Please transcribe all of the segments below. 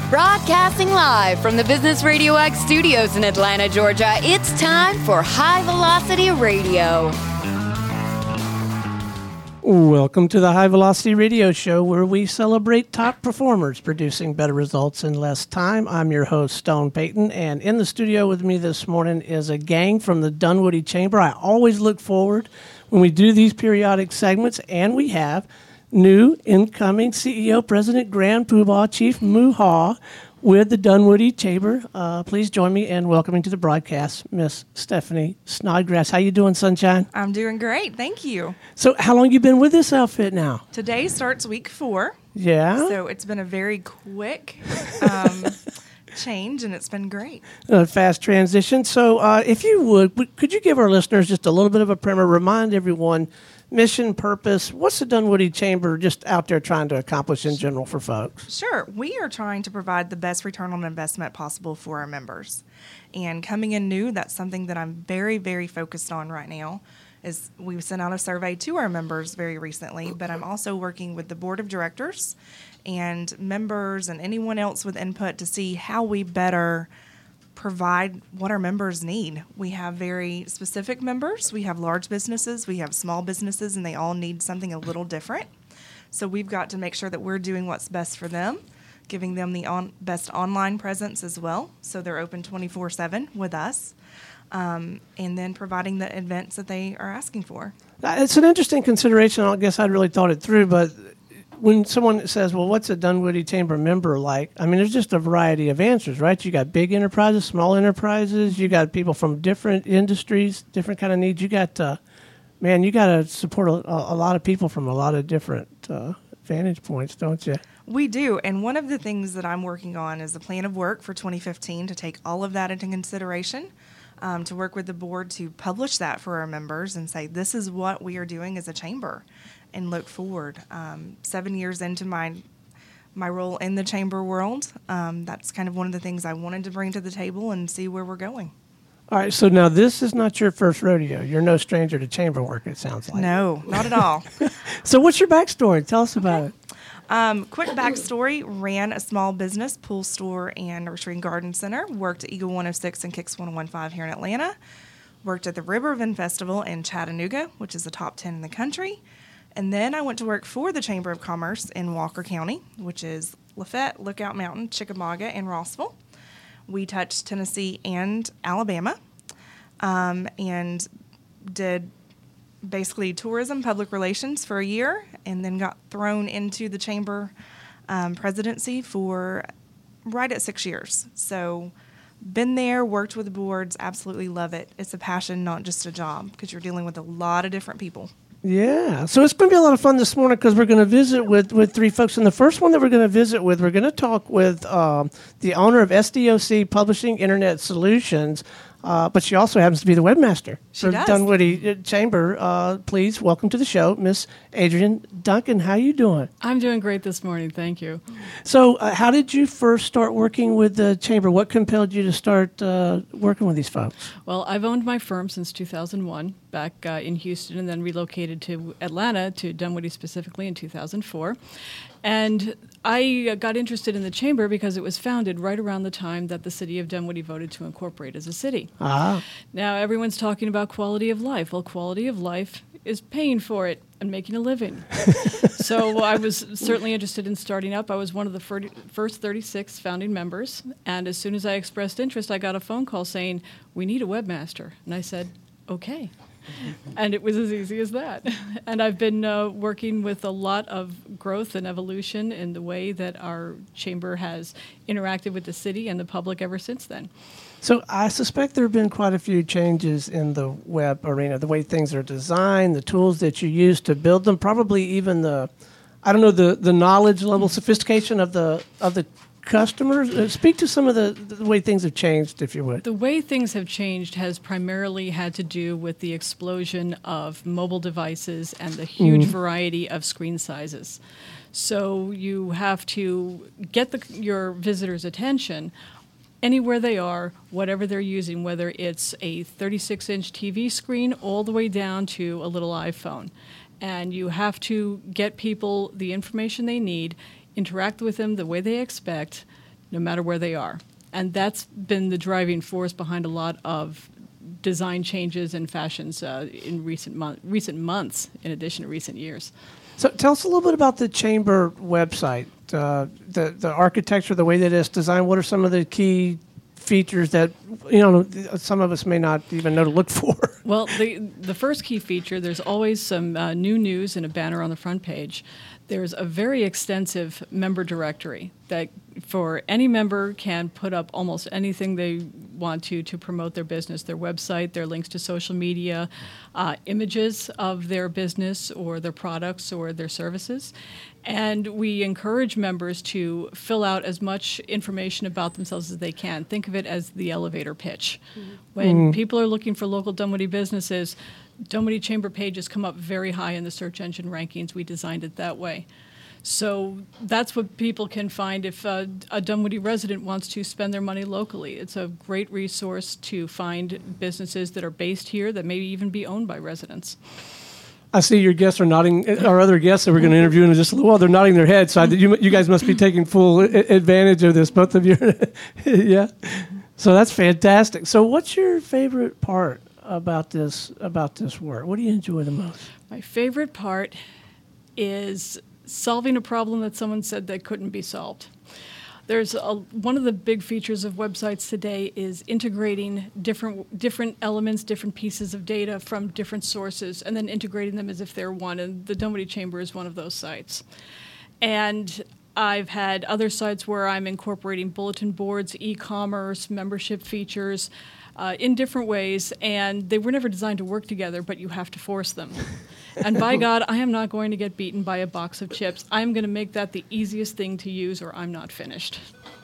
Broadcasting live from the Business Radio X studios in Atlanta, Georgia, it's time for High Velocity Radio. Welcome to the High Velocity Radio Show, where we celebrate top performers producing better results in less time. I'm your host, Stone Payton, and in the studio with me this morning is a gang from the Dunwoody Chamber. I always look forward when we do these periodic segments, and we have new incoming CEO, President Grand Poobah, Chief Muha with the Dunwoody Chamber. Please join me in welcoming to the broadcast Miss Stephanie Snodgrass. How you doing, Sunshine? I'm doing great, thank you. So how long you been with this outfit now? Today starts week 4. Yeah. So it's been a very quick change, and it's been great. Fast transition. So if you would, could you give our listeners just a little bit of a primer, remind everyone mission, purpose, what's the Dunwoody Chamber just out there trying to accomplish in general for folks? Sure. We are trying to provide the best return on investment possible for our members. And coming in new, that's something that I'm very, very focused on right now. Is we've sent out a survey to our members very recently, but I'm also working with the board of directors and members and anyone else with input to see how we better provide what our members need. We have very specific members. We have large businesses, we have small businesses, and they all need something a little different. So we've got to make sure that we're doing what's best for them, giving them the best online presence as well, so they're open 24/7 with us, and then providing the events that they are asking for. It's an interesting consideration. I guess I'd really thought it through, but when someone says, well, what's a Dunwoody Chamber member like? I mean, there's just a variety of answers, right? You got big enterprises, small enterprises. You got people from different industries, different kind of needs. You got, you got to support a lot of people from a lot of different vantage points, don't you? We do, and one of the things that I'm working on is a plan of work for 2015 to take all of that into consideration, to work with the board to publish that for our members and say, this is what we are doing as a chamber, and look forward. 7 years into my role in the chamber world, that's kind of one of the things I wanted to bring to the table and see where we're going. All right, so now this is not your first rodeo. You're no stranger to chamber work, it sounds like. No, not at all. So what's your backstory? Tell us about it. Quick backstory, ran a small business, pool store and nursery and garden center, worked at Eagle 106 and Kicks 1015 here in Atlanta, worked at the Riverbend Festival in Chattanooga, which is the top 10 in the country, and then I went to work for the Chamber of Commerce in Walker County, which is Lafayette, Lookout Mountain, Chickamauga, and Rossville. We touched Tennessee and Alabama, and did basically tourism, public relations for a year, and then got thrown into the chamber presidency for right at 6 years. So been there, worked with the boards, absolutely love it. It's a passion, not just a job, because you're dealing with a lot of different people. Yeah, so it's going to be a lot of fun this morning because we're going to visit with three folks. And the first one that we're going to visit with, we're going to talk with the owner of SDOC Publishing Internet Solutions, but she also happens to be the webmaster for Dunwoody Chamber. Please welcome to the show, Miss Adrienne Duncan. How you doing? I'm doing great this morning, thank you. So how did you first start working with the Chamber? What compelled you to start working with these folks? Well, I've owned my firm since 2001, back in Houston, and then relocated to Atlanta, to Dunwoody specifically, in 2004. And I got interested in the Chamber because it was founded right around the time that the city of Dunwoody voted to incorporate as a city. Ah. Now, everyone's talking about quality of life. Well, quality of life is paying for it and making a living. So I was certainly interested in starting up. I was one of the first 36 founding members, and as soon as I expressed interest, I got a phone call saying, we need a webmaster. And I said, okay. And it was as easy as that. And I've been working with a lot of growth and evolution in the way that our chamber has interacted with the city and the public ever since then. So I suspect there have been quite a few changes in the web arena, the way things are designed, the tools that you use to build them, probably even the knowledge level, sophistication of the customers. Speak to some of the way things have changed, if you would. The way things have changed has primarily had to do with the explosion of mobile devices and the huge variety of screen sizes. So you have to get your visitors' attention anywhere they are, whatever they're using, whether it's a 36-inch TV screen all the way down to a little iPhone. And you have to get people the information they need, interact with them the way they expect, no matter where they are. And that's been the driving force behind a lot of design changes and fashions in recent months, in addition to recent years. So tell us a little bit about the Chamber website, the architecture, the way that it's designed. What are some of the key features that some of us may not even know to look for? Well, the first key feature, there's always some new news and a banner on the front page. There's a very extensive member directory that for any member can put up almost anything they want to promote their business, their website, their links to social media, images of their business or their products or their services. And we encourage members to fill out as much information about themselves as they can. Think of it as the elevator pitch. When people are looking for local Dunwoody businesses, Dunwoody Chamber pages come up very high in the search engine rankings. We designed it that way. So that's what people can find if a Dunwoody resident wants to spend their money locally. It's a great resource to find businesses that are based here that may even be owned by residents. I see your guests are nodding. Our other guests that we're going to interview in just a little while, they're nodding their heads. So you guys must be taking full advantage of this, both of you. Yeah. So that's fantastic. So what's your favorite part about this work? What do you enjoy the most? My favorite part is solving a problem that someone said that couldn't be solved. There's one of the big features of websites today is integrating different elements, different pieces of data from different sources, and then integrating them as if they're one. And the Dunwoody Chamber is one of those sites. And I've had other sites where I'm incorporating bulletin boards, e-commerce, membership features in different ways, and they were never designed to work together, but you have to force them. And by God, I am not going to get beaten by a box of chips. I'm going to make that the easiest thing to use, or I'm not finished.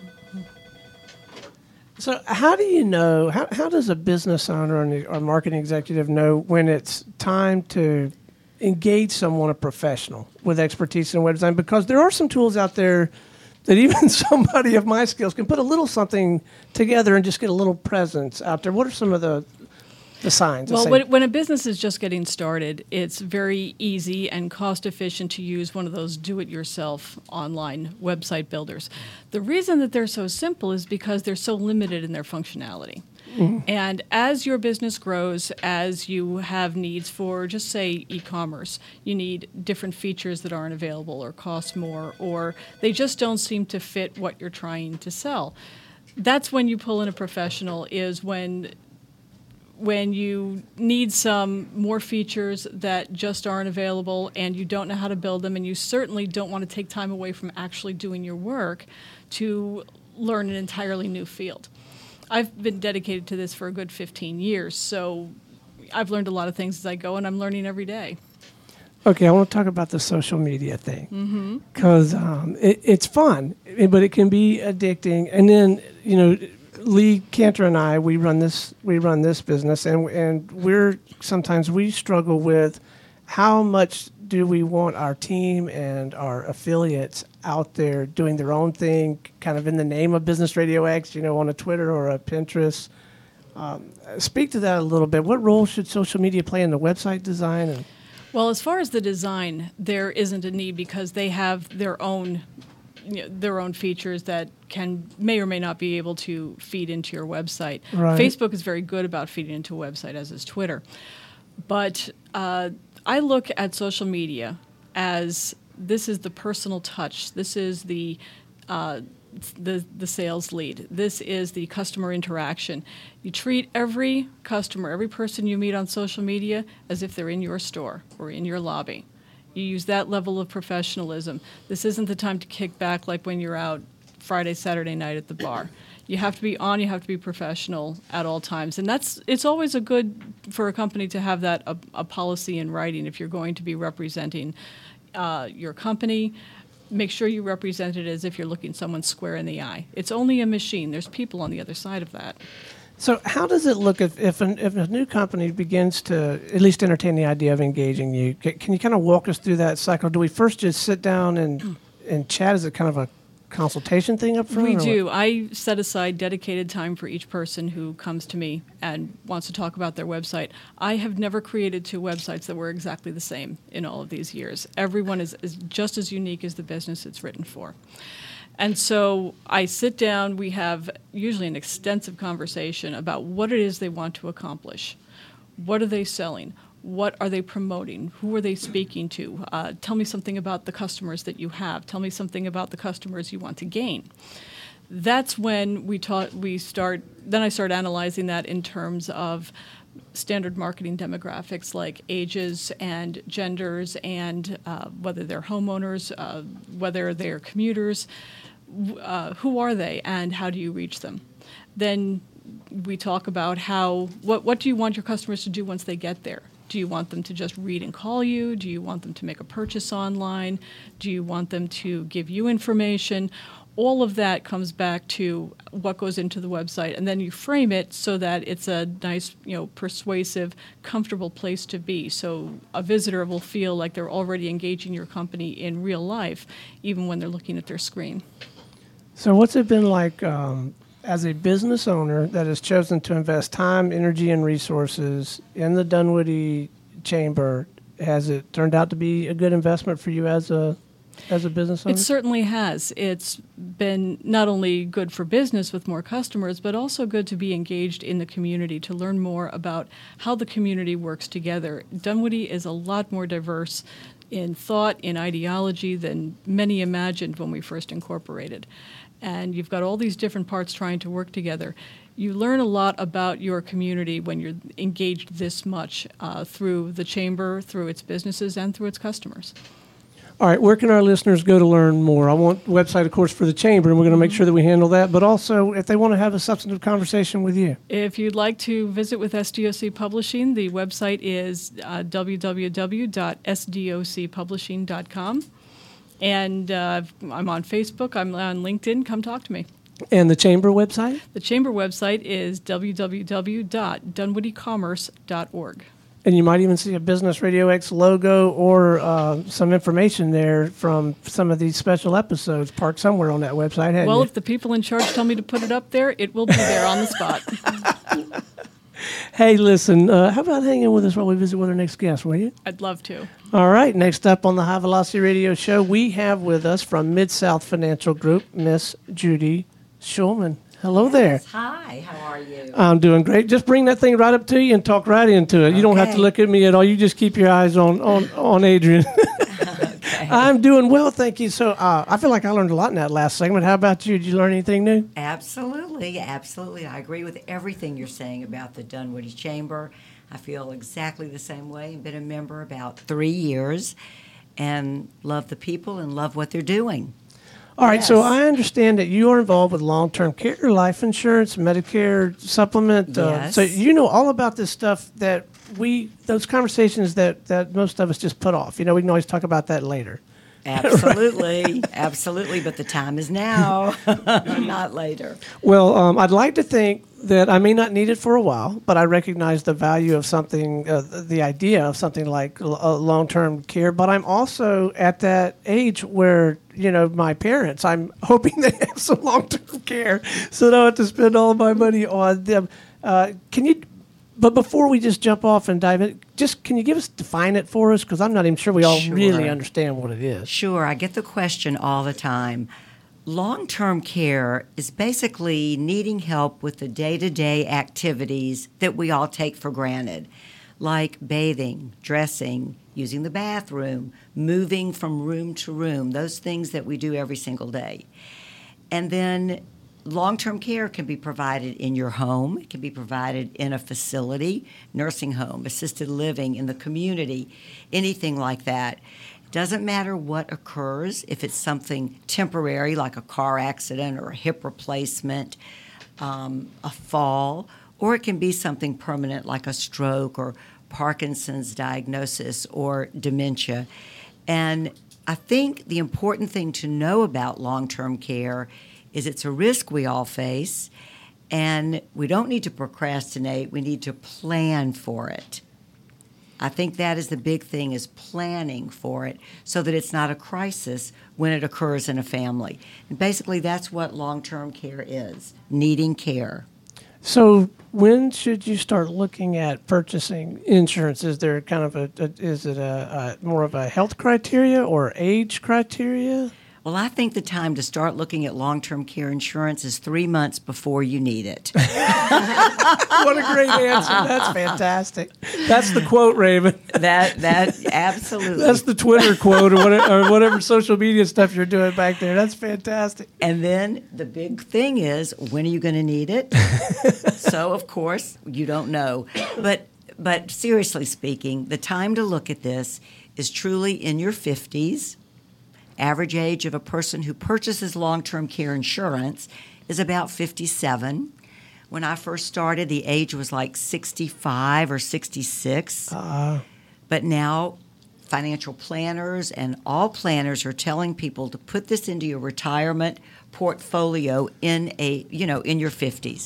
So how do you know, how does a business owner or marketing executive know when it's time to engage someone, a professional with expertise in web design? Because there are some tools out there that even somebody of my skills can put a little something together and just get a little presence out there. What are some of the signs? Well, when a business is just getting started, it's very easy and cost-efficient to use one of those do-it-yourself online website builders. The reason that they're so simple is because they're so limited in their functionality. And as your business grows, as you have needs for, just say, e-commerce, you need different features that aren't available or cost more, or they just don't seem to fit what you're trying to sell. That's when you pull in a professional, is when you need some more features that just aren't available and you don't know how to build them, and you certainly don't want to take time away from actually doing your work to learn an entirely new field. I've been dedicated to this for a good 15 years, so I've learned a lot of things as I go, and I'm learning every day. Okay, I want to talk about the social media thing, because it's fun, but it can be addicting. And then, Lee Cantor and I, we run this business, and we struggle with how much do we want our team and our affiliates out there doing their own thing, kind of in the name of Business Radio X, on a Twitter or a Pinterest. Speak to that a little bit. What role should social media play in the website design? Well, as far as the design, there isn't a need because they have their own features that may or may not be able to feed into your website. Right. Facebook is very good about feeding into a website, as is Twitter. But I look at social media as this is the personal touch. This is the sales lead. This is the customer interaction. You treat every customer, every person you meet on social media as if they're in your store or in your lobby. You use that level of professionalism. This isn't the time to kick back like when you're out Friday, Saturday night at the bar. You have to be on, you have to be professional at all times. And it's always for a company to have that a policy in writing. If you're going to be representing your company, make sure you represent it as if you're looking someone square in the eye. It's only a machine. There's people on the other side of that. So how does it look if a new company begins to at least entertain the idea of engaging you? Can you kind of walk us through that cycle? Do we first just sit down and chat? Is it kind of a consultation thing up front? We do. I set aside dedicated time for each person who comes to me and wants to talk about their website. I have never created two websites that were exactly the same in all of these years. Everyone is just as unique as the business it's written for. And so I sit down, we have usually an extensive conversation about what it is they want to accomplish. What are they selling? What are they promoting? Who are they speaking to? Tell me something about the customers that you have. Tell me something about the customers you want to gain. That's when I start analyzing that in terms of standard marketing demographics like ages and genders and whether they're homeowners, whether they're commuters, who are they and how do you reach them? Then we talk about what do you want your customers to do once they get there? Do you want them to just read and call you? Do you want them to make a purchase online? Do you want them to give you information? All of that comes back to what goes into the website, and then you frame it so that it's a nice, persuasive, comfortable place to be. So a visitor will feel like they're already engaging your company in real life, even when they're looking at their screen. So what's it been like as a business owner that has chosen to invest time, energy, and resources in the Dunwoody Chamber? Has it turned out to be a good investment for you as a business owner? It certainly has. It's been not only good for business with more customers, but also good to be engaged in the community, to learn more about how the community works together. Dunwoody is a lot more diverse in thought, in ideology than many imagined when we first incorporated. And you've got all these different parts trying to work together. You learn a lot about your community when you're engaged this much through the Chamber, through its businesses, and through its customers. All right, where can our listeners go to learn more? I want the website, of course, for the Chamber, and we're going to make sure that we handle that, but also if they want to have a substantive conversation with you. If you'd like to visit with SDOC Publishing, the website is www.sdocpublishing.com. And I'm on Facebook, I'm on LinkedIn, come talk to me. And the Chamber website? The Chamber website is www.dunwoodycommerce.org. And you might even see a Business Radio X logo or some information there from some of these special episodes parked somewhere on that website, hadn't Well, you? if the people in charge tell me to put it up there, it will be there on the spot. Hey, listen, how about hanging with us while we visit with our next guest, will you? I'd love to. All right, next up on the High Velocity Radio Show, we have with us from Mid-South Financial Group, Miss Judy Schulman. Hello there. Hi, how are you? I'm doing great. Just bring that thing right up to you and talk right into it. You don't have to look at me at all. You just keep your eyes on Adrian. Okay. I'm doing well, thank you. So I feel like I learned a lot in that last segment. How about you? Did you learn anything new? Absolutely. I agree with everything you're saying about the Dunwoody Chamber. I feel exactly the same way. I've been a member about 3 years and love the people and love what they're doing. All right, Yes. So I understand that you are involved with long-term care, life insurance, Medicare supplement. Yes. So you know all about this stuff that those conversations that most of us just put off. We can always talk about that later. Absolutely. Absolutely. But the time is now, not later. Well, I'd like to think that I may not need it for a while, but I recognize the value of something, the idea of something like long-term care. But I'm also at that age where, my parents, I'm hoping they have some long-term care so I don't have to spend all my money on them. But before we just jump off and dive in, can you define it for us? Because I'm not even sure we all really understand what it is. Sure. I get the question all the time. Long-term care is basically needing help with the day-to-day activities that we all take for granted, like bathing, dressing, using the bathroom, moving from room to room, those things that we do every single day. And then long-term care can be provided in your home. It can be provided in a facility, nursing home, assisted living, in the community, anything like that. It doesn't matter what occurs, if it's something temporary like a car accident or a hip replacement, a fall, or it can be something permanent like a stroke or Parkinson's diagnosis or dementia. And I think the important thing to know about long-term care is it's a risk we all face, and we don't need to procrastinate. We need to plan for it. I think that is the big thing, is planning for it so that it's not a crisis when it occurs in a family. And basically that's what long-term care is, needing care. So when should you start looking at purchasing insurance? Is there kind of is it more of a health criteria or age criteria? Well, I think the time to start looking at long-term care insurance is 3 months before you need it. What a great answer. That's fantastic. That's the quote, Raven. That absolutely. That's the Twitter quote or whatever social media stuff you're doing back there. That's fantastic. And then the big thing is, when are you going to need it? So, of course, you don't know. But seriously speaking, the time to look at this is truly in your 50s. Average age of a person who purchases long-term care insurance is about 57. When I first started, the age was like 65 or 66. But now financial planners and all planners are telling people to put this into your retirement portfolio in your 50s.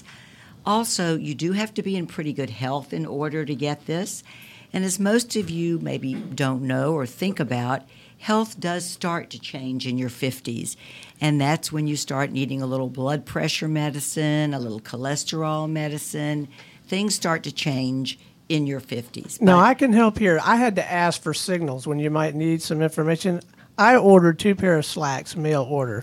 Also, you do have to be in pretty good health in order to get this. And as most of you maybe don't know or think about, health does start to change in your 50s. And that's when you start needing a little blood pressure medicine, a little cholesterol medicine. Things start to change in your 50s. Now, I can help here. I had to ask for signals when you might need some information. I ordered 2 pair of slacks, mail order.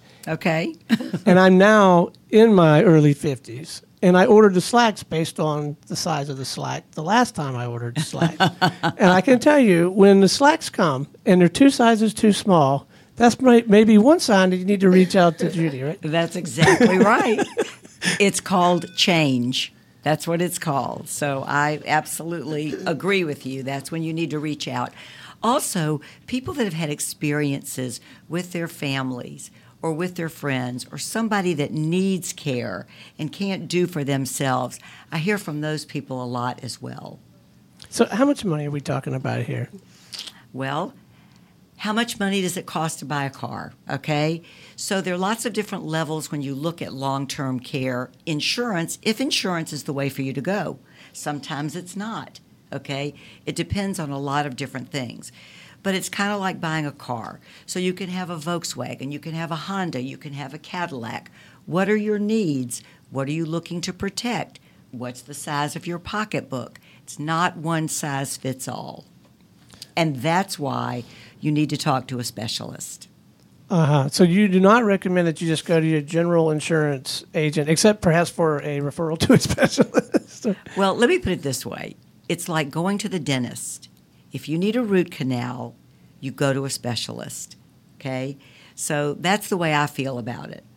Okay. And I'm now in my early 50s. And I ordered the slacks based on the size of the slack the last time I ordered the slacks. And I can tell you, when the slacks come and they're 2 sizes too small, that's maybe one sign that you need to reach out to Judy, right? That's exactly right. It's called change. That's what it's called. So I absolutely agree with you. That's when you need to reach out. Also, people that have had experiences with their families or with their friends or somebody that needs care and can't do for themselves, I hear from those people a lot as well. So how much money are we talking about here? Well, how much money does it cost to buy a car, okay? So there are lots of different levels when you look at long-term care insurance, if insurance is the way for you to go. Sometimes it's not, okay? It depends on a lot of different things. But it's kind of like buying a car. So you can have a Volkswagen, you can have a Honda, you can have a Cadillac. What are your needs? What are you looking to protect? What's the size of your pocketbook? It's not one size fits all. And that's why you need to talk to a specialist. So you do not recommend that you just go to your general insurance agent, except perhaps for a referral to a specialist? Well, let me put it this way. It's like going to the dentist. If you need a root canal, you go to a specialist, okay? So that's the way I feel about it.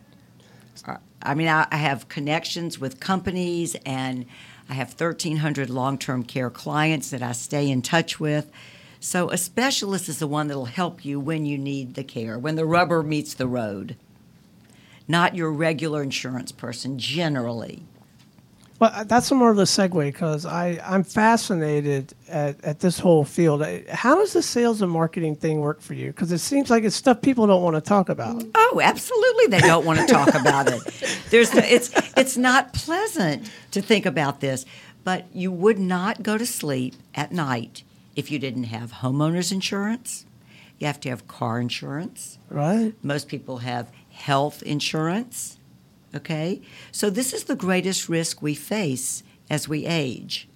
I mean, I have connections with companies, and I have 1,300 long-term care clients that I stay in touch with. So a specialist is the one that will help you when you need the care, when the rubber meets the road, not your regular insurance person generally. Well, that's more of a segue because I'm fascinated at this whole field. How does the sales and marketing thing work for you? Because it seems like it's stuff people don't want to talk about. Oh, absolutely, they don't want to talk about it. It's not pleasant to think about this, but you would not go to sleep at night if you didn't have homeowners insurance. You have to have car insurance. Right. Most people have health insurance. Okay? So this is the greatest risk we face as we age.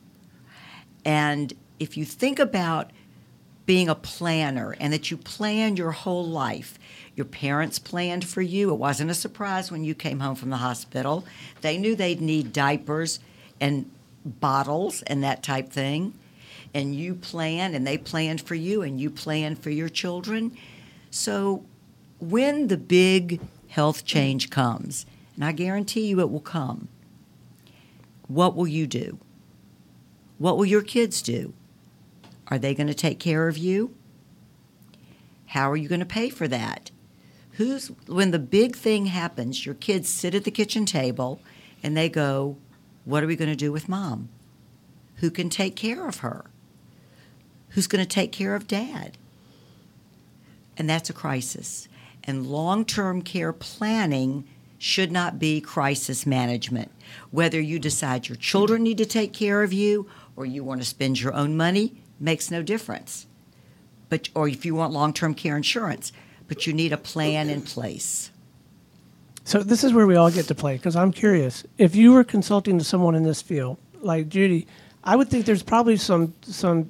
And if you think about being a planner and that you plan your whole life, your parents planned for you. It wasn't a surprise when you came home from the hospital. They knew they'd need diapers and bottles and that type thing. And you planned, and they planned for you, and you planned for your children. So when the big health change comes, and I guarantee you it will come, what will you do? What will your kids do? Are they going to take care of you? How are you going to pay for that? When the big thing happens, your kids sit at the kitchen table and they go, what are we going to do with Mom? Who can take care of her? Who's going to take care of Dad? And that's a crisis. And long-term care planning should not be crisis management. Whether you decide your children need to take care of you or you want to spend your own money, makes no difference. Or if you want long-term care insurance, but you need a plan in place. So this is where we all get to play, because I'm curious. If you were consulting to someone in this field, like Judy, I would think there's probably some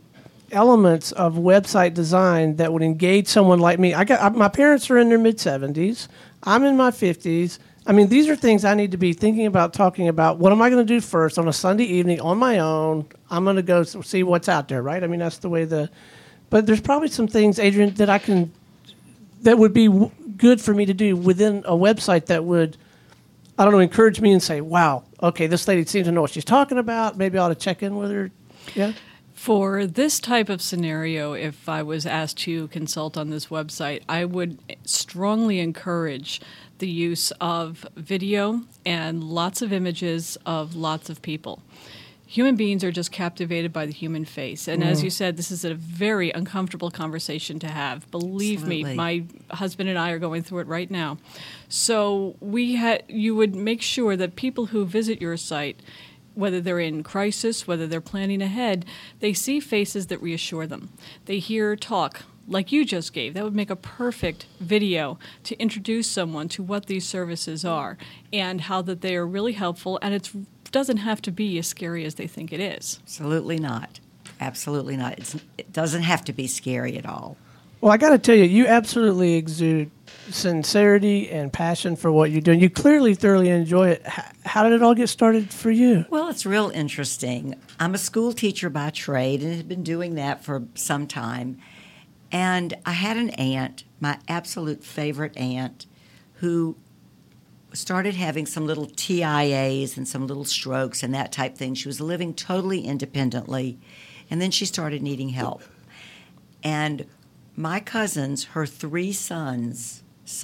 elements of website design that would engage someone like me. My parents are in their mid-70s. I'm in my 50s. I mean, these are things I need to be thinking about, talking about. What am I going to do first on a Sunday evening on my own? I'm going to go see what's out there, right? I mean, that's the way but there's probably some things, Adrian, that would be good for me to do within a website that would, I don't know, encourage me and say, wow, okay, this lady seems to know what she's talking about. Maybe I ought to check in with her. Yeah. For this type of scenario, if I was asked to consult on this website, I would strongly encourage the use of video and lots of images of lots of people. Human beings are just captivated by the human face. And as you said, this is a very uncomfortable conversation to have. Believe me, my husband and I are going through it right now. So you would make sure that people who visit your site, whether they're in crisis, whether they're planning ahead, they see faces that reassure them. They hear talk like you just gave. That would make a perfect video to introduce someone to what these services are and how that they are really helpful, and it doesn't have to be as scary as they think it is. Absolutely not. Absolutely not. It doesn't have to be scary at all. Well, I got to tell you, you absolutely exude sincerity and passion for what you're doing. You clearly thoroughly enjoy it. How did it all get started for you? Well, it's real interesting. I'm a school teacher by trade and have been doing that for some time. And I had an aunt, my absolute favorite aunt, who started having some little TIAs and some little strokes and that type thing. She was living totally independently, and then she started needing help. And my cousins, her 3 sons,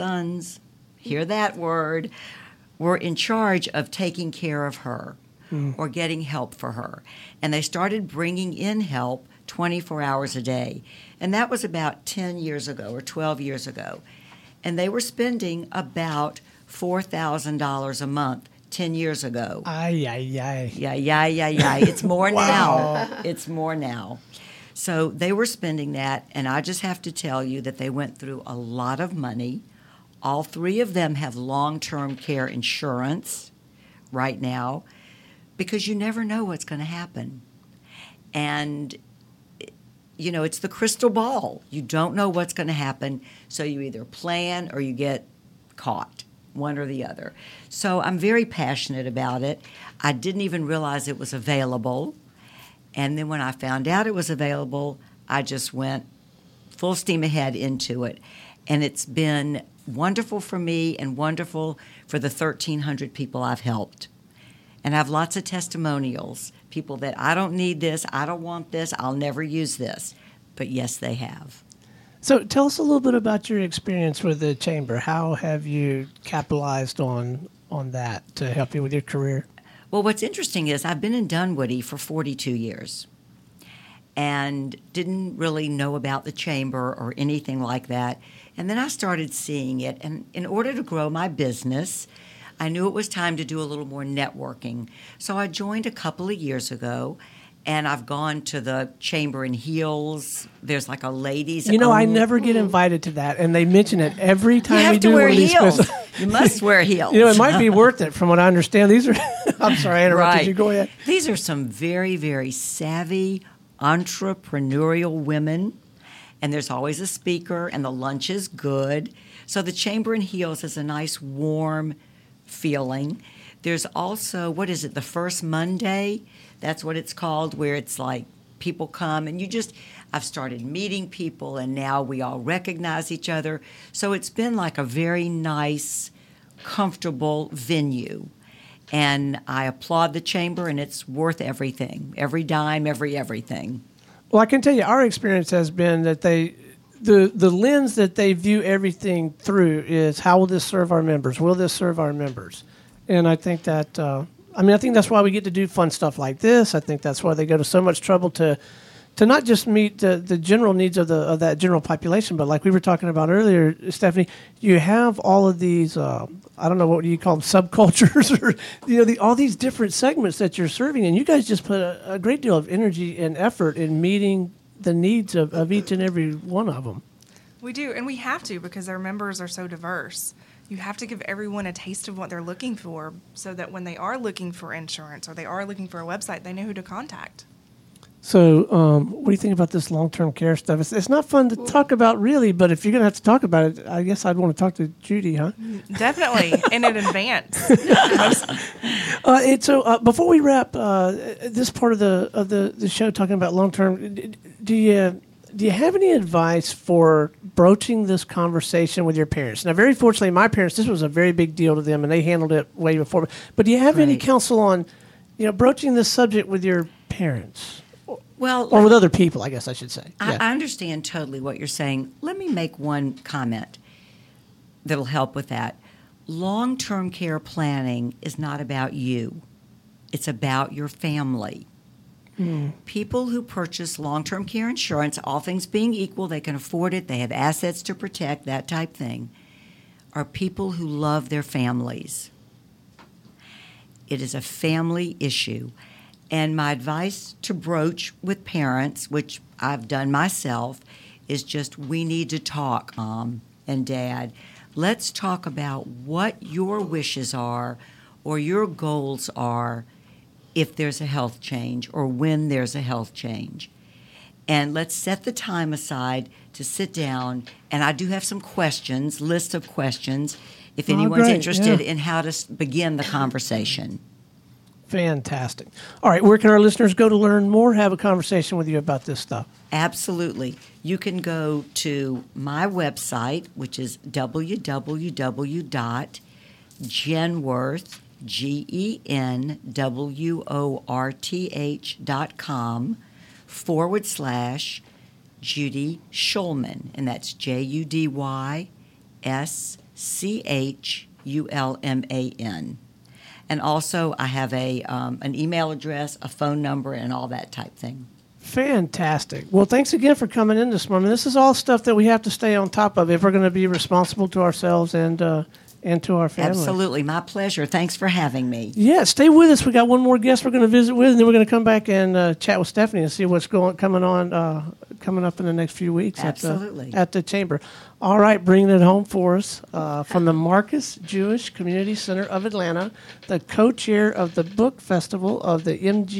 hear that word, were in charge of taking care of her or getting help for her. And they started bringing in help 24 hours a day. And that was about 10 years ago or 12 years ago. And they were spending about $4,000 a month 10 years ago. Yeah. It's more now. It's more now. So they were spending that, and I just have to tell you that they went through a lot of money. All 3 of them have long-term care insurance right now because you never know what's going to happen. And, you know, it's the crystal ball. You don't know what's going to happen, so you either plan or you get caught, one or the other. So I'm very passionate about it. I didn't even realize it was available. And then when I found out it was available, I just went full steam ahead into it. And it's been wonderful for me and wonderful for the 1,300 people I've helped. And I have lots of testimonials, people that I don't need this, I don't want this, I'll never use this. But yes, they have. So tell us a little bit about your experience with the Chamber. How have you capitalized on that to help you with your career? Well, what's interesting is I've been in Dunwoody for 42 years and didn't really know about the Chamber or anything like that. And then I started seeing it. And in order to grow my business, I knew it was time to do a little more networking. So I joined a couple of years ago, and I've gone to the Chamber in heels. There's like a ladies' You know, only. I never get invited to that, and they mention it every time You have we to do wear one of these heels. special- You must wear heels. You know, it might be worth it from what I understand. These are, I'm sorry, I interrupted Right. you. Go ahead. These are some very, very savvy, entrepreneurial women, and there's always a speaker, and the lunch is good. So the Chamber in Heels is a nice, warm feeling. There's also, what is it, the first Monday? That's what it's called, where it's like people come, and I've started meeting people, and now we all recognize each other. So it's been like a very nice, comfortable venue. And I applaud the Chamber, and it's worth everything, every dime, everything. Well, I can tell you, our experience has been that the lens that they view everything through is, how will this serve our members? Will this serve our members? And I think that, I think that's why we get to do fun stuff like this. I think that's why they go to so much trouble to not just meet the general needs of that general population, but like we were talking about earlier, Stephanie, you have all of these, I don't know, what do you call them, subcultures, or all these different segments that you're serving, and you guys just put a great deal of energy and effort in meeting the needs of each and every one of them. We do, and we have to, because our members are so diverse. You have to give everyone a taste of what they're looking for, so that when they are looking for insurance or they are looking for a website, they know who to contact. So, what do you think about this long-term care stuff? It's not fun to talk about, really, but if you're going to have to talk about it, I guess I'd want to talk to Judy, huh? Definitely, and in advance. Before we wrap this part of the show, talking about long-term, do you have any advice for broaching this conversation with your parents? Now, very fortunately, my parents, this was a very big deal to them, and they handled it way before. But do you have any counsel on, broaching this subject with your parents? Well, or with other people, I guess I should say. Yeah. I understand totally what you're saying. Let me make one comment that'll help with that. Long-term care planning is not about you. It's about your family. People who purchase long-term care insurance, all things being equal, they can afford it, they have assets to protect, that type thing, are people who love their families. It is a family issue. And my advice to broach with parents, which I've done myself, is just we need to talk, Mom and Dad. Let's talk about what your wishes are or your goals are if there's a health change or when there's a health change. And let's set the time aside to sit down. And I do have some questions, list of questions, if anyone's interested in how to begin the conversation. Fantastic. All right, where can our listeners go to learn more, have a conversation with you about this stuff? Absolutely. You can go to my website, which is www.genworth, GenWorth.com/Judy Shulman, and that's JudySchulman. And also, I have an email address, a phone number, and all that type thing. Fantastic. Well, thanks again for coming in this morning. This is all stuff that we have to stay on top of if we're going to be responsible to ourselves and to our family. Absolutely. My pleasure. Thanks for having me. Yeah, stay with us. We got one more guest we're going to visit with, and then we're going to come back and chat with Stephanie and see what's coming up in the next few weeks at the Chamber. All right, bringing it home for us from the Marcus Jewish Community Center of Atlanta, the co-chair of the Book Festival of the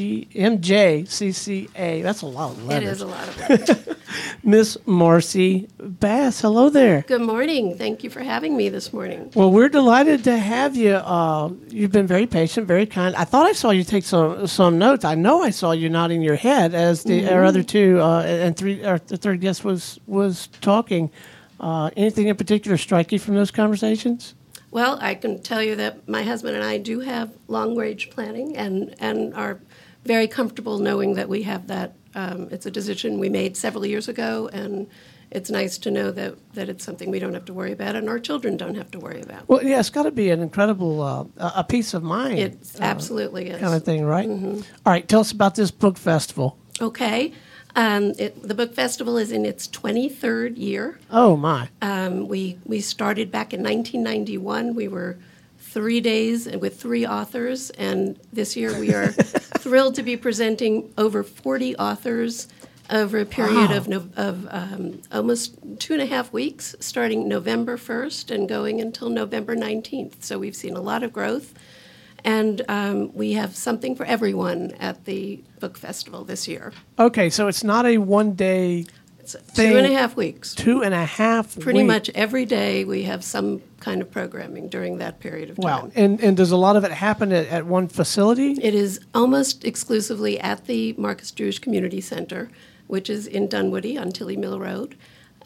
MJCCA. That's a lot of letters. It is a lot of letters. Miss Marcy Bass. Hello there. Good morning. Thank you for having me this morning. Well, we're delighted to have you. You've been very patient, very kind. I thought I saw you take some notes. I know I saw you nodding your head as our other two and the third guest was talking. Anything in particular strike you from those conversations? Well, I can tell you that my husband and I do have long-range planning and are very comfortable knowing that we have that. It's a decision we made several years ago, and it's nice to know that it's something we don't have to worry about and our children don't have to worry about. Well, yeah, it's got to be an incredible a peace of mind. It absolutely is. Kind of thing, right? Mm-hmm. All right, tell us about this book festival. Okay. The book festival is in its 23rd year. Oh, my. We started back in 1991. We were 3 days with 3 authors, and this year we are thrilled to be presenting over 40 authors over a period of almost 2.5 weeks, starting November 1st and going until November 19th. So we've seen a lot of growth. And we have something for everyone at the book festival this year. Okay, so it's not a one-day It's thing. 2.5 weeks. 2.5 weeks. Pretty much every day we have some kind of programming during that period of time. Wow. And does a lot of it happen at one facility? It is almost exclusively at the Marcus Jewish Community Center, which is in Dunwoody on Tilly Mill Road.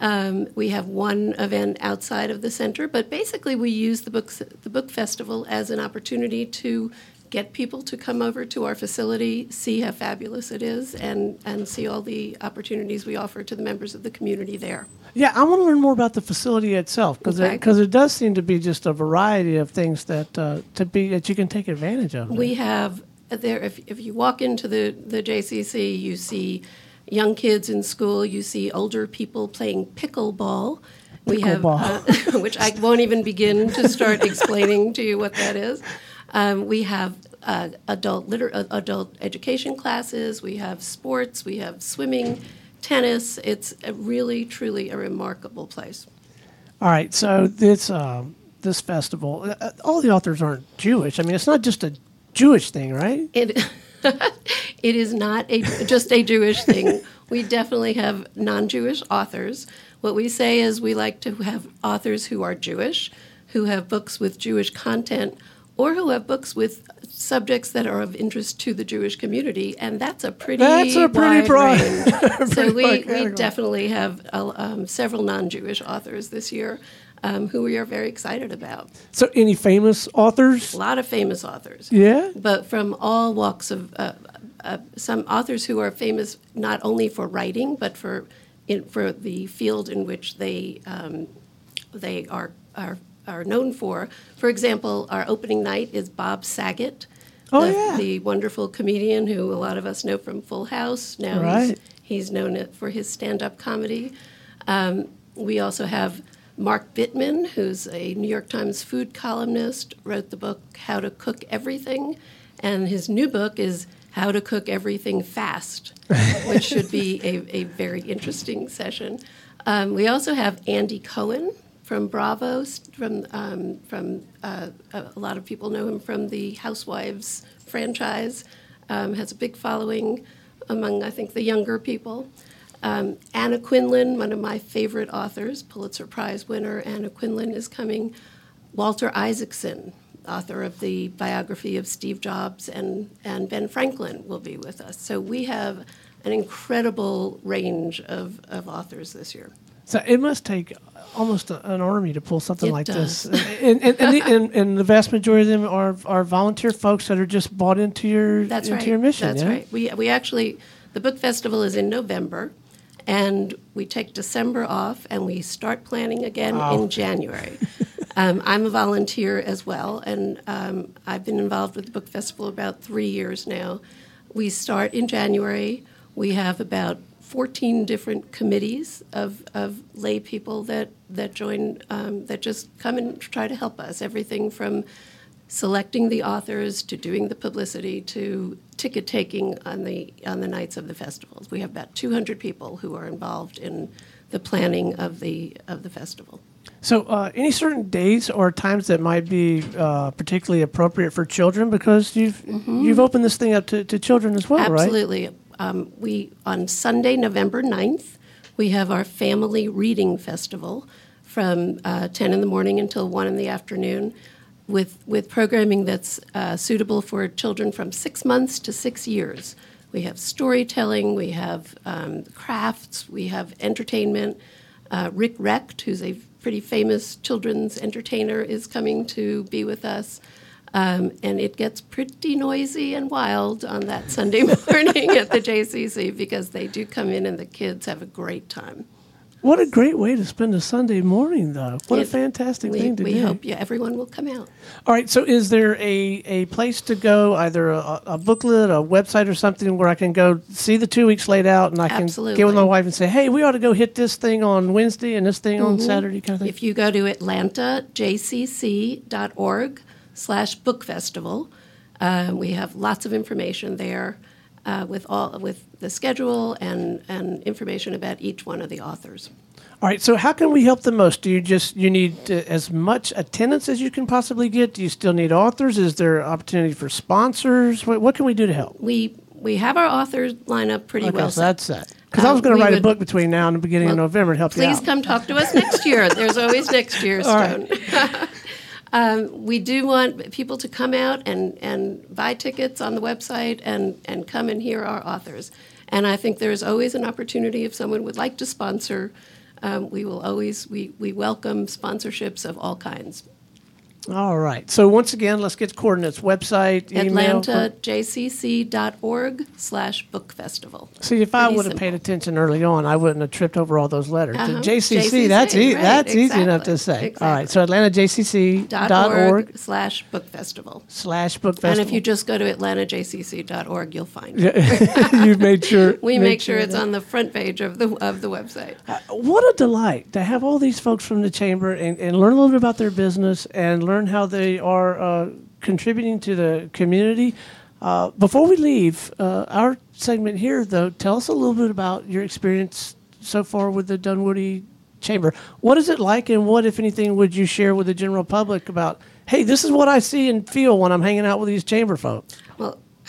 We have one event outside of the center, but basically we use the book festival as an opportunity to get people to come over to our facility, see how fabulous it is, and see all the opportunities we offer to the members of the community there. Yeah, I want to learn more about the facility itself because it does seem to be just a variety of things that you can take advantage of. We have there. If you walk into the JCC, you see young kids in school. You see older people playing pickleball. We have, which I won't even begin to start explaining to you what that is. We have adult education classes. We have sports. We have swimming, tennis. It's really, truly a remarkable place. All right, so this festival, all the authors aren't Jewish. I mean, it's not just a Jewish thing, right? It is not just a Jewish thing. We definitely have non-Jewish authors. What we say is we like to have authors who are Jewish, who have books with Jewish content, or who have books with subjects that are of interest to the Jewish community, and that's a pretty wide broad range. So we definitely have several non-Jewish authors this year who we are very excited about. So any famous authors? A lot of famous authors. Yeah? But from all walks of some authors who are famous not only for writing, but for the field in which they are known for. For example, our opening night is Bob Saget, the wonderful comedian who a lot of us know from Full House. Now he's known for his stand-up comedy. We also have Mark Bittman, who's a New York Times food columnist, wrote the book How to Cook Everything, and his new book is How to Cook Everything Fast, which should be a very interesting session. We also have Andy Cohen from Bravo. A lot of people know him from the Housewives franchise. Has a big following among, I think, the younger people. Anna Quinlan, one of my favorite authors, Pulitzer Prize winner Anna Quinlan, is coming. Walter Isaacson, author of the biography of Steve Jobs and Ben Franklin, will be with us. So we have an incredible range of authors this year. So it must take almost an army to pull something like this. And the vast majority of them are volunteer folks that are just bought into your mission. That's right. We actually, the book festival is in November, and we take December off, and we start planning again in January. I'm a volunteer as well, and I've been involved with the book festival about 3 years now. We start in January. We have about 14 different committees of lay people that join, that just come and try to help us. Everything from selecting the authors to doing the publicity to ticket taking on the nights of the festivals. We have about 200 people who are involved in the planning of the festival. So any certain days or times that might be particularly appropriate for children, because you've opened this thing up to children as well, right? Absolutely. We on Sunday, November 9th, we have our Family Reading Festival from 10 in the morning until 1 in the afternoon with programming that's suitable for children from 6 months to 6 years. We have storytelling, we have crafts, we have entertainment. Rick Recht, who's a pretty famous children's entertainer, is coming to be with us. And it gets pretty noisy and wild on that Sunday morning at the JCC because they do come in and the kids have a great time. What a great way to spend a Sunday morning, though. What a fantastic thing to do. We hope everyone will come out. All right, so is there a place to go, either a booklet, a website or something where I can go see the 2 weeks laid out and I can get with my wife and say, hey, we ought to go hit this thing on Wednesday and this thing on Saturday kind of thing? If you go to atlantajcc.org/book festival. We have lots of information there with the schedule and information about each one of the authors. All right, so how can we help the most? Do you need as much attendance as you can possibly get? Do you still need authors? Is there opportunity for sponsors? What can we do to help? We have our authors line up pretty well. So that's that. Because I was going to write a book between now and the beginning of November to help you out. Please come talk to us next year. There's always next year, Stone. We do want people to come out and buy tickets on the website and come and hear our authors. And I think there's always an opportunity if someone would like to sponsor. We welcome sponsorships of all kinds. All right. So once again, let's get coordinates. Website, email. atlantajcc.org/book festival. See, if I would have paid attention early on, I wouldn't have tripped over all those letters. JCC, that's easy enough to say. Exactly. All right. So atlantajcc.org/book festival. /book festival. And if you just go to atlantajcc.org, you'll find it. You've made sure. We make sure it's on the front page of the website. What a delight to have all these folks from the chamber and learn a little bit about their business and learn how they are contributing to the community. Before we leave our segment here, though, tell us a little bit about your experience so far with the Dunwoody Chamber. What is it like, and what, if anything, would you share with the general public about, hey, this is what I see and feel when I'm hanging out with these chamber folks? Well,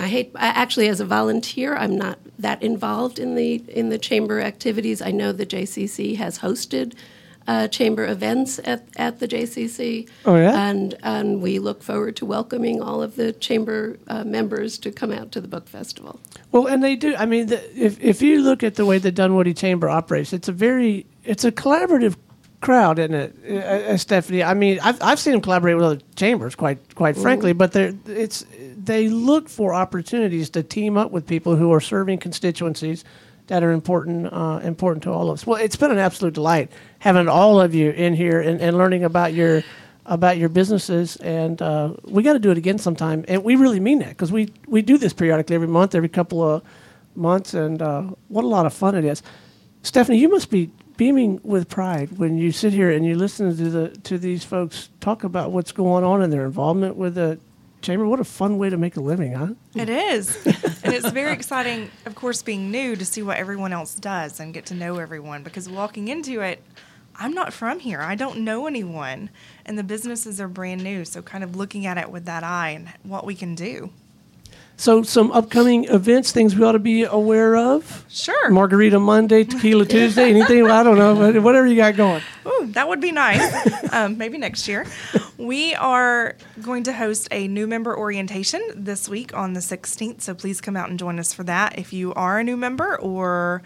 Actually, as a volunteer, I'm not that involved in the chamber activities. I know the JCC has hosted chamber events at the JCC. Oh, yeah? And we look forward to welcoming all of the chamber members to come out to the book festival. Well, and they do. I mean, if you look at the way the Dunwoody Chamber operates, it's a collaborative crowd, isn't it, Stephanie? I mean, I've seen them collaborate with other chambers, quite frankly, but they look for opportunities to team up with people who are serving constituencies that are important to all of us. Well, it's been an absolute delight having all of you in here and learning about your businesses, and we got to do it again sometime. And we really mean that, because we do this periodically every month, every couple of months, and what a lot of fun it is. Stephanie, you must be beaming with pride when you sit here and you listen to these folks talk about what's going on and their involvement with the chamber. What a fun way to make a living, huh? It is. And it's very exciting, of course, being new, to see what everyone else does and get to know everyone, because walking into it, I'm not from here. I don't know anyone, and the businesses are brand new, so kind of looking at it with that eye and what we can do. So some upcoming events, things we ought to be aware of? Sure. Margarita Monday, Tequila Tuesday, anything? I don't know, whatever you got going. Ooh, that would be nice. Maybe next year. We are going to host a new member orientation this week on the 16th, so please come out and join us for that. If you are a new member or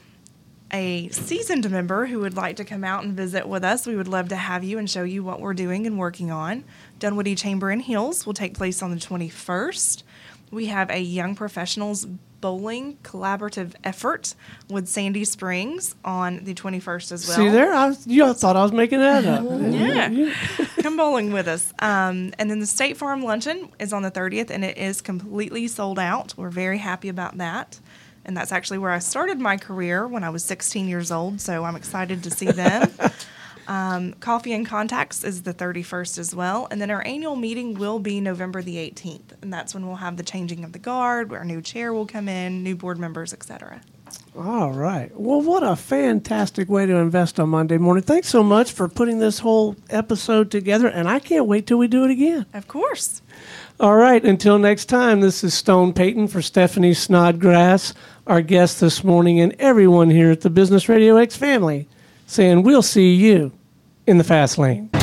a seasoned member who would like to come out and visit with us, we would love to have you and show you what we're doing and working on. Dunwoody Chamber in Hills will take place on the 21st. We have a Young Professionals Bowling collaborative effort with Sandy Springs on the 21st as well. See there? You thought I was making that up. Yeah. Come bowling with us. And then the State Farm Luncheon is on the 30th, and it is completely sold out. We're very happy about that. And that's actually where I started my career when I was 16 years old, so I'm excited to see them. Coffee and Contacts is the 31st as well. And then our annual meeting will be November the 18th. And that's when we'll have the changing of the guard, where our new chair will come in, new board members, etc. All right. Well, what a fantastic way to invest on Monday morning. Thanks so much for putting this whole episode together. And I can't wait till we do it again. Of course. All right. Until next time, this is Stone Payton for Stephanie Snodgrass, our guest this morning, and everyone here at the Business Radio X family, saying we'll see you in the fast lane.